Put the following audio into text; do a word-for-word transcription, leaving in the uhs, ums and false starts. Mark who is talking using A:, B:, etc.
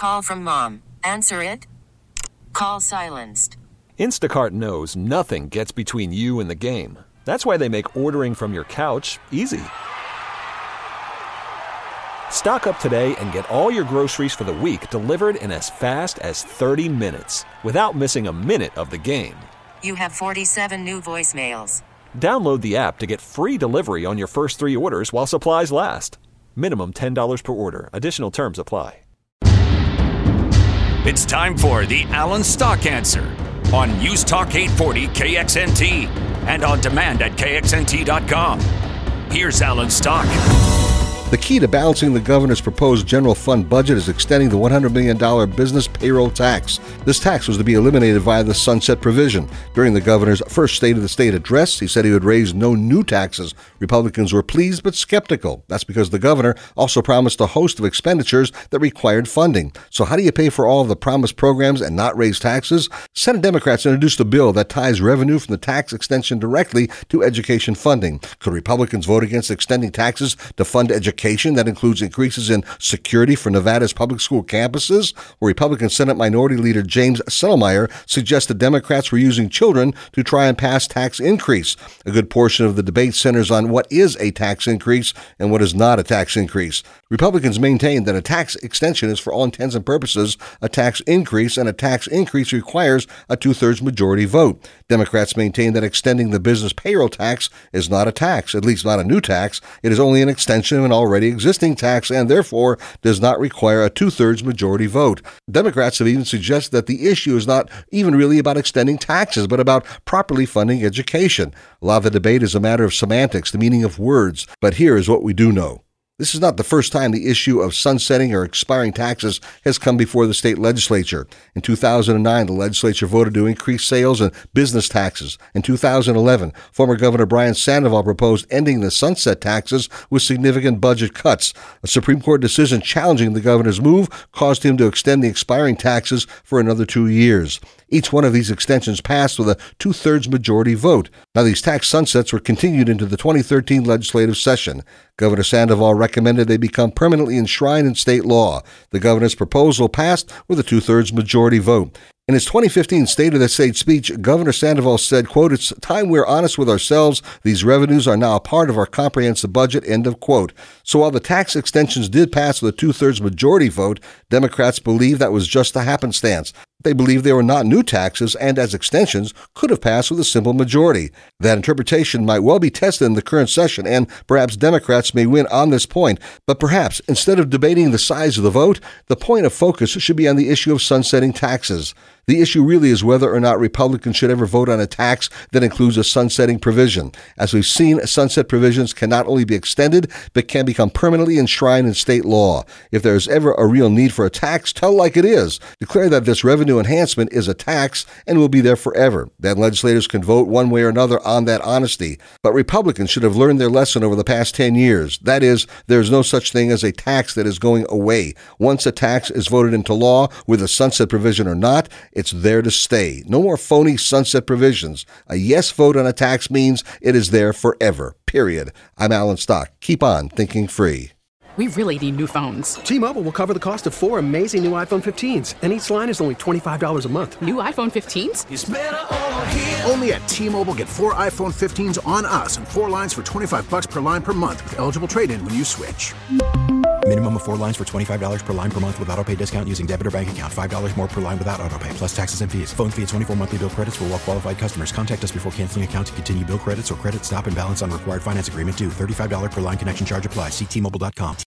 A: call from mom. Answer it. Call silenced.
B: Instacart knows nothing gets between you and the game. That's why they make ordering from your couch easy. Stock up today and get all your groceries for the week delivered in as fast as thirty minutes without missing a minute of the game.
A: You have forty-seven new voicemails.
B: Download the app to get free delivery on your first three orders while supplies last. Minimum ten dollars per order. Additional terms apply.
C: It's time for the Alan Stock Answer on News Talk eight forty K X N T and on demand at K X N T dot com. Here's Alan Stock.
D: The key to balancing the governor's proposed general fund budget is extending the one hundred million dollars business payroll tax. This tax was to be eliminated via the sunset provision. During the governor's first State of the State address, he said he would raise no new taxes. Republicans were pleased but skeptical. That's because the governor also promised a host of expenditures that required funding. So how do you pay for all of the promised programs and not raise taxes? Senate Democrats introduced a bill that ties revenue from the tax extension directly to education funding. Could Republicans vote against extending taxes to fund education? That includes increases in security for Nevada's public school campuses, where Republican Senate Minority Leader James Settlemyre suggested Democrats were using children to try and pass tax increase. A good portion of the debate centers on what is a tax increase and what is not a tax increase. Republicans maintain that a tax extension is, for all intents and purposes, a tax increase, and a tax increase requires a two-thirds majority vote. Democrats maintain that extending the business payroll tax is not a tax, at least not a new tax. It is only an extension of an already existing tax and therefore does not require a two-thirds majority vote. Democrats have even suggested that the issue is not even really about extending taxes, but about properly funding education. A lot of the debate is a matter of semantics, the meaning of words. But here is what we do know. This is not the first time the issue of sunsetting or expiring taxes has come before the state legislature. In two thousand nine, the legislature voted to increase sales and business taxes. In two thousand eleven, former Governor Brian Sandoval proposed ending the sunset taxes with significant budget cuts. A Supreme Court decision challenging the governor's move caused him to extend the expiring taxes for another two years. Each one of these extensions passed with a two-thirds majority vote. Now, these tax sunsets were continued into the twenty thirteen legislative session. Governor Sandoval recommended they become permanently enshrined in state law. The governor's proposal passed with a two-thirds majority vote. In his twenty fifteen State of the State speech, Governor Sandoval said, quote, "It's time we're honest with ourselves. These revenues are now a part of our comprehensive budget," end of quote. So while the tax extensions did pass with a two-thirds majority vote, Democrats believe that was just a happenstance. They believe they were not new taxes and, as extensions, could have passed with a simple majority. That interpretation might well be tested in the current session, and perhaps Democrats may win on this point. But perhaps, instead of debating the size of the vote, the point of focus should be on the issue of sunsetting taxes. The issue really is whether or not Republicans should ever vote on a tax that includes a sunsetting provision. As we've seen, sunset provisions can not only be extended, but can become permanently enshrined in state law. If there is ever a real need for a tax, tell like it is. Declare that this revenue enhancement is a tax and will be there forever. Then legislators can vote one way or another on that honesty. But Republicans should have learned their lesson over the past ten years. That is, there is no such thing as a tax that is going away. Once a tax is voted into law, with a sunset provision or not, it's there to stay. No more phony sunset provisions. A yes vote on a tax means it is there forever. Period. I'm Alan Stock. Keep on thinking free.
E: We really need new phones.
F: T-Mobile will cover the cost of four amazing new iPhone fifteens, and each line is only twenty-five dollars a month.
E: New iPhone fifteens?
G: It's better over here. Only at T-Mobile, get four iPhone fifteens on us and four lines for twenty-five dollars per line per month with eligible trade-in when you switch.
H: Minimum of four lines for twenty-five dollars per line per month with autopay discount using debit or bank account. five dollars more per line without autopay, plus taxes and fees. Phone fee at twenty-four monthly bill credits for well-qualified customers. Contact us before canceling account to continue bill credits or credit stop and balance on required finance agreement due. thirty-five dollars per line connection charge applies. See T Mobile dot com.